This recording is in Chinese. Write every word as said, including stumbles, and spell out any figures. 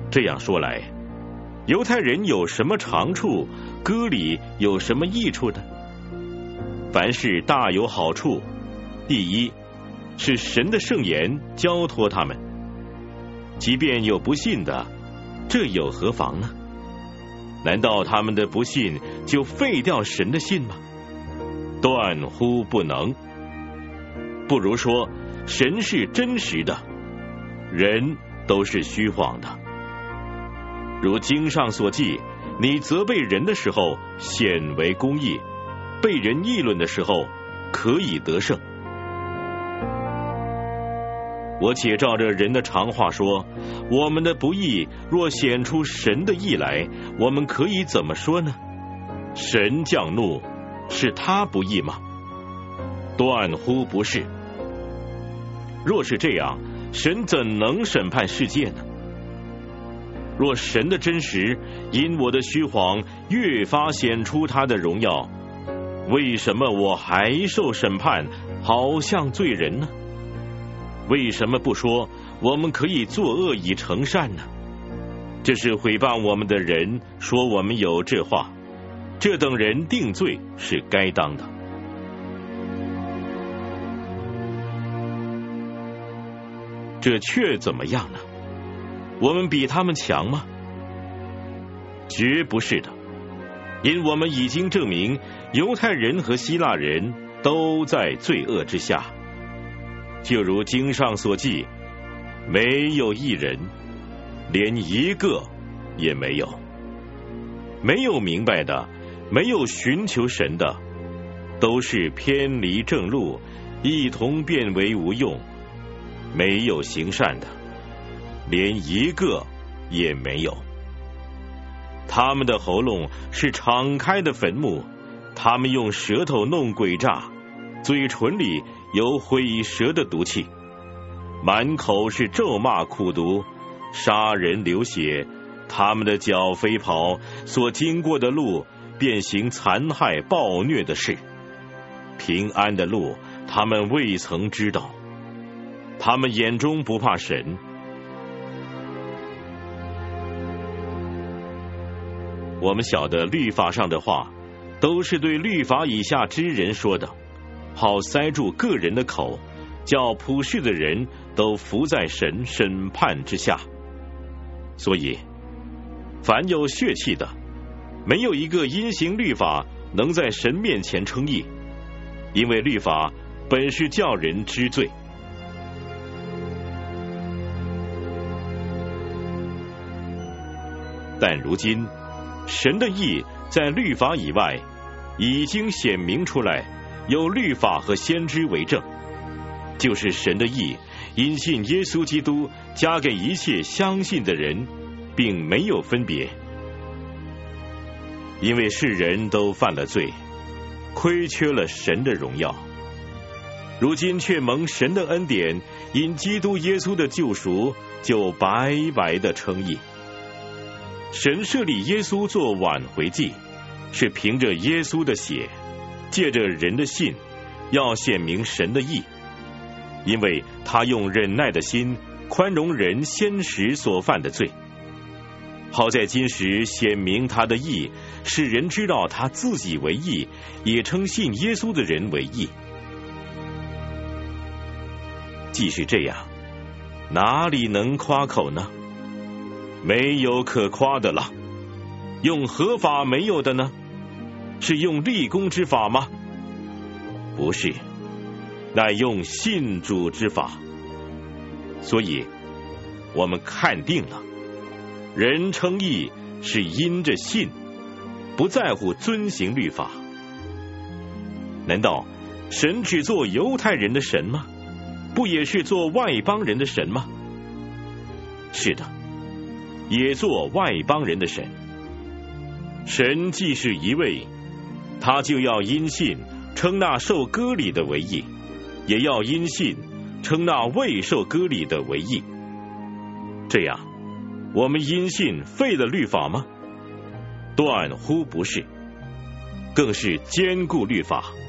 这样说来，犹太人有什么长处，割礼有什么益处呢？凡事大有好处。第一，是神的圣言交托他们，即便有不信的，这有何妨呢？难道他们的不信就废掉神的信吗？断乎不能。不如说，神是真实的，人都是虚晃的。如经上所记，你责备人的时候显为公义，被人议论的时候可以得胜。我且照着人的常话说，我们的不义若显出神的义来，我们可以怎么说呢？神降怒，是他不义吗？断乎不是。若是这样，神怎能审判世界呢？若神的真实因我的虚谎越发显出他的荣耀，为什么我还受审判，好像罪人呢？为什么不说我们可以作恶以成善呢？这是毁谤我们的人说我们有这话，这等人定罪是该当的。这却怎么样呢？我们比他们强吗？绝不是的，因我们已经证明犹太人和希腊人都在罪恶之下。就如经上所记，没有一人，连一个也没有。没有明白的，没有寻求神的，都是偏离正路，一同变为无用。没有行善的，连一个也没有。他们的喉咙是敞开的坟墓，他们用舌头弄诡诈，嘴唇里有毁舌的毒气，满口是咒骂苦毒，杀人流血。他们的脚飞跑，所经过的路便行残害暴虐的事。平安的路他们未曾知道，他们眼中不怕神。我们晓得律法上的话都是对律法以下之人说的，好塞住个人的口，叫普世的人都伏在神审判之下。所以凡有血气的，没有一个因行律法能在神面前称义，因为律法本是叫人知罪。但如今神的义在律法以外已经显明出来，有律法和先知为证，就是神的义因信耶稣基督加给一切相信的人，并没有分别。因为世人都犯了罪，亏缺了神的荣耀，如今却蒙神的恩典，因基督耶稣的救赎，就白白的称义。神设立耶稣做挽回祭，是凭着耶稣的血，借着人的信，要显明神的义，因为他用忍耐的心宽容人先时所犯的罪，好在今时显明他的义，使人知道他自己为义，也称信耶稣的人为义。既是这样，哪里能夸口呢？没有可夸的了。用何法没有的呢？是用立功之法吗？不是，乃用信主之法。所以我们看定了，人称义是因着信，不在乎遵行律法。难道神只做犹太人的神吗？不也是做外邦人的神吗？是的，也做外邦人的神。神既是一位，他就要因信称那受割礼的为义，也要因信称那未受割礼的为义。这样，我们因信废了律法吗？断乎不是，更是坚固律法。